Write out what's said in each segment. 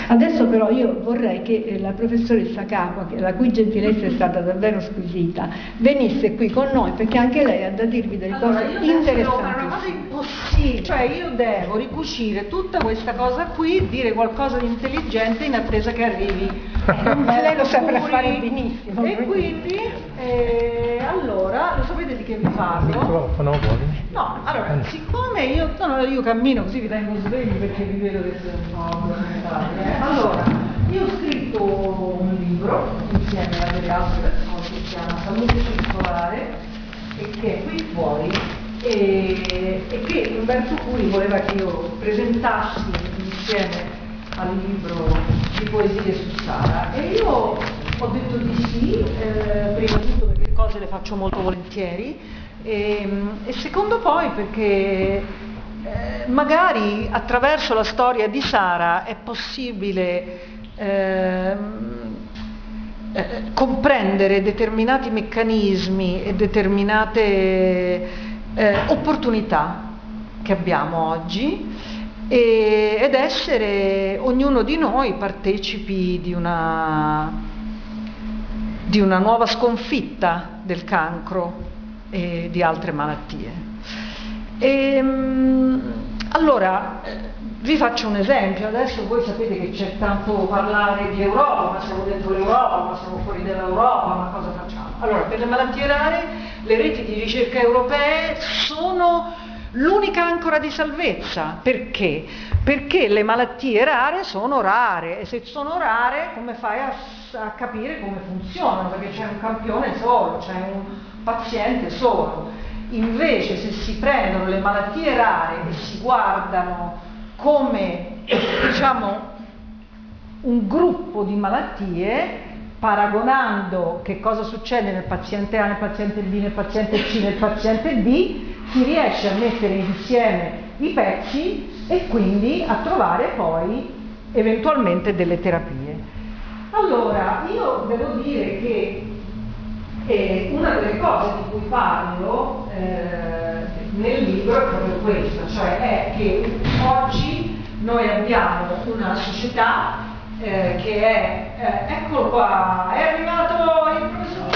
Adesso però io vorrei che la professoressa Capua, la cui gentilezza è stata davvero squisita, venisse qui con noi, perché anche lei ha da dirvi delle cose interessanti. Devo fare una cosa impossibile, cioè io devo ricucire tutta questa cosa qui, dire qualcosa di intelligente in attesa che arrivi. Lei lo saprà fare benissimo. E quindi, allora, lo sapete di che vi parlo? No, allora, siccome io cammino così vi tengo svegli perché vi vedo che siete un po' addormentati. Allora, io ho scritto un libro insieme a delle altre persone che si chiama Salute Circolare e che è qui fuori e che Umberto Curi voleva che io presentassi insieme al libro di poesie su Sara, e io ho detto di sì, prima di tutto perché le cose le faccio molto volentieri e secondo poi perché magari attraverso la storia di Sara è possibile comprendere determinati meccanismi e determinate opportunità che abbiamo oggi ed essere ognuno di noi partecipi di una nuova sconfitta del cancro e di altre malattie. Allora vi faccio un esempio. Adesso voi sapete che c'è tanto parlare di Europa, ma siamo dentro l'Europa, ma siamo fuori dall'Europa, ma cosa facciamo? Allora, per le malattie rare le reti di ricerca europee sono l'unica ancora di salvezza. Perché? Perché le malattie rare sono rare, e se sono rare come fai a capire come funzionano? Perché c'è un campione solo, c'è un paziente solo. Invece se si prendono le malattie rare e si guardano come, diciamo, un gruppo di malattie, paragonando che cosa succede nel paziente A, nel paziente B, nel paziente C, nel paziente D, si riesce a mettere insieme i pezzi e quindi a trovare poi eventualmente delle terapie. Allora, io devo dire che una delle cose di cui parlo nel libro è proprio questa, cioè è che oggi noi abbiamo una società che è, eccolo qua, è arrivato il professor.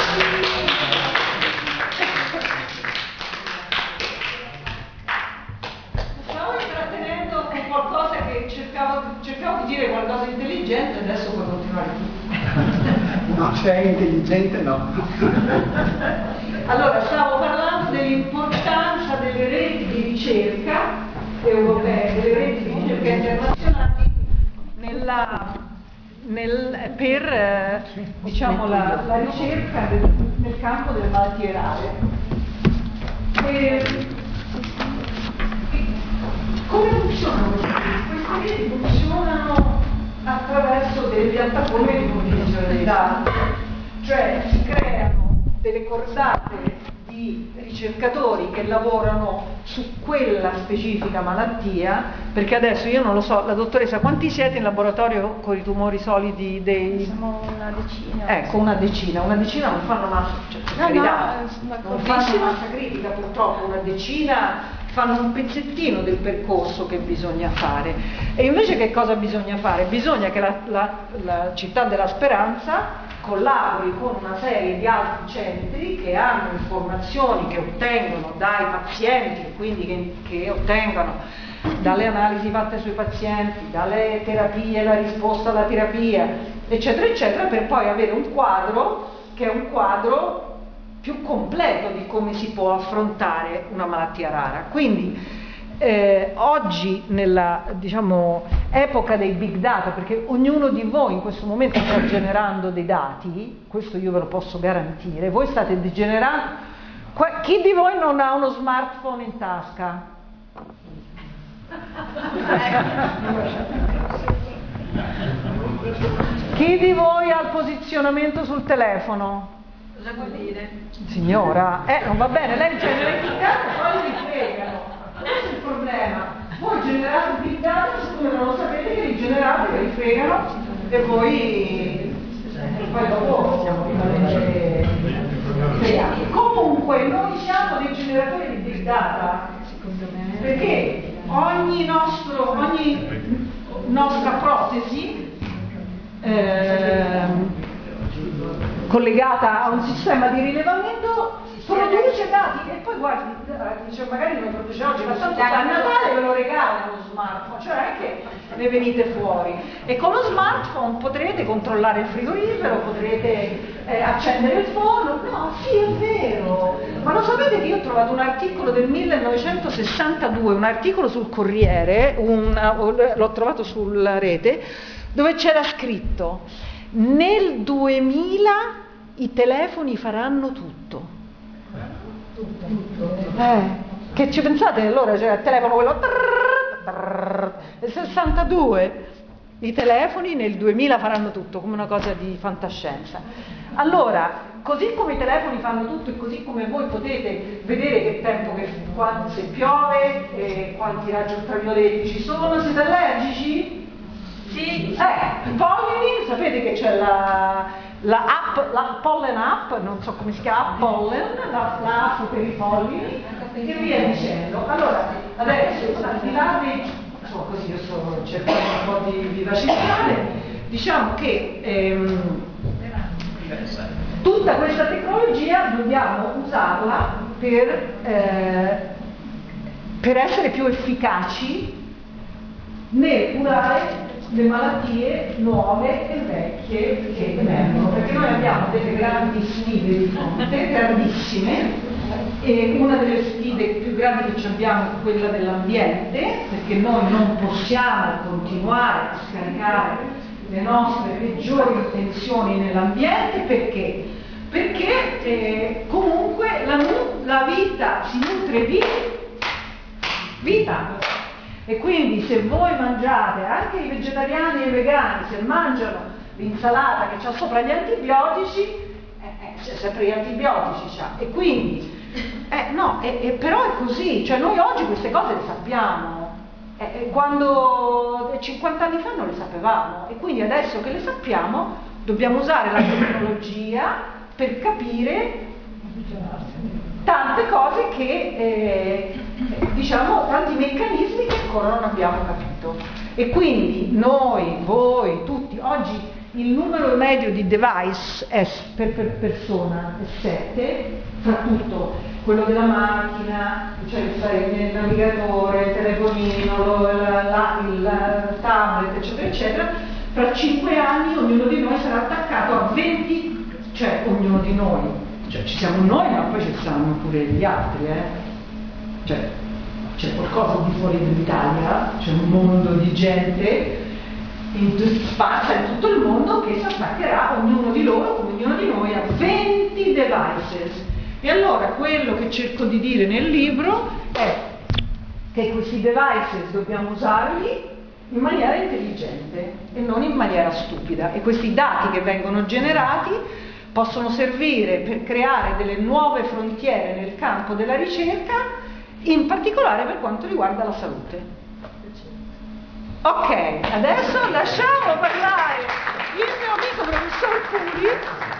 Stavo intrattenendo con qualcosa che cercavo di dire qualcosa di intelligente, adesso puoi continuare tu. No, se è intelligente no. Allora, stavo parlando dell'importanza delle reti di ricerca europee, delle reti di ricerca internazionali per diciamo, la ricerca nel campo delle malattie rare. Come funzionano queste reti? Queste reti funzionano attraverso delle piattaforme di condivisione dei dati, cioè si creano delle cordate di ricercatori che lavorano su quella specifica malattia, perché adesso io non lo so, la dottoressa, quanti siete in laboratorio con i tumori solidi dei... Siamo una decina. Ecco, una decina non fanno massa, cioè, per carità, non fanno massa critica purtroppo, una decina fanno un pezzettino del percorso che bisogna fare. E invece che cosa bisogna fare? Bisogna che la Città della Speranza collabori con una serie di altri centri che hanno informazioni che ottengono dai pazienti e quindi che ottengono dalle analisi fatte sui pazienti, dalle terapie, la risposta alla terapia, eccetera, eccetera, per poi avere un quadro che è un quadro più completo di come si può affrontare una malattia rara. Quindi oggi nella, diciamo, epoca dei big data, perché ognuno di voi in questo momento sta generando dei dati, questo io ve lo posso garantire, voi state generando. Chi di voi non ha uno smartphone in tasca? Chi di voi ha il posizionamento sul telefono? Cosa vuol dire? Signora, non va bene, lei genera i big data, poi li fregano. Questo è il problema. Voi generate big data, siccome non lo sapete che li generate, ve li fregano e poi dopo stiamo rimanendo fregati. Comunque noi siamo dei generatori di big data, secondo me, perché ogni nostra protesi collegata a un sistema di rilevamento, produce dati e poi guardi, dice, magari non produce oggi, ma tanto a Natale ve lo regala lo smartphone, cioè non è che ne venite fuori. E con lo smartphone potrete controllare il frigorifero, potrete accendere il forno. No, sì, è vero. Ma lo sapete che io ho trovato un articolo del 1962, un articolo sul Corriere, l'ho trovato sulla rete, dove c'era scritto: nel 2000 i telefoni faranno tutto. Che ci pensate? Allora c'era il telefono quello nel 62, i telefoni nel 2000 faranno tutto, come una cosa di fantascienza. Allora, così come i telefoni fanno tutto e così come voi potete vedere che tempo, se piove, quanti raggi ultravioletti ci sono, siete allergici? Sì. I pollini, sapete che c'è la pollen app, non so come si chiama, pollen, la app per i pollini, e via dicendo. Allora, adesso, al di là di, insomma, così io sto cercando un po' di vivacitare, diciamo che tutta questa tecnologia dobbiamo usarla per essere più efficaci nel curare le malattie nuove e vecchie che emergono, perché noi abbiamo delle grandi sfide di fronte, grandissime, e una delle sfide più grandi che abbiamo è quella dell'ambiente, perché noi non possiamo continuare a scaricare le nostre peggiori intenzioni nell'ambiente. Perché comunque la vita si nutre di vita. E quindi se voi mangiate, anche i vegetariani e i vegani, se mangiano l'insalata che c'ha sopra gli antibiotici, sempre gli antibiotici c'ha. E quindi, però è così, cioè noi oggi queste cose le sappiamo, quando 50 anni fa non le sapevamo, e quindi adesso che le sappiamo dobbiamo usare la tecnologia per capire tante cose che, diciamo, tanti meccanismi che ancora non abbiamo capito. E quindi noi, voi, tutti, oggi il numero medio di device per persona è 7, fra tutto quello della macchina, cioè il navigatore, il telefonino, il tablet, eccetera, eccetera. Fra 5 anni ognuno di noi sarà attaccato a 20, cioè ognuno di noi. Cioè ci siamo noi, ma poi ci stanno pure gli altri, Cioè c'è qualcosa di fuori dall'Italia, c'è un mondo di gente sparsa in tutto il mondo che si attaccherà ognuno di loro, come ognuno di noi, a 20 devices. E allora quello che cerco di dire nel libro è che questi devices dobbiamo usarli in maniera intelligente e non in maniera stupida, e questi dati che vengono generati possono servire per creare delle nuove frontiere nel campo della ricerca, in particolare per quanto riguarda la salute. Ok, adesso lasciamo parlare il mio amico professor Puri.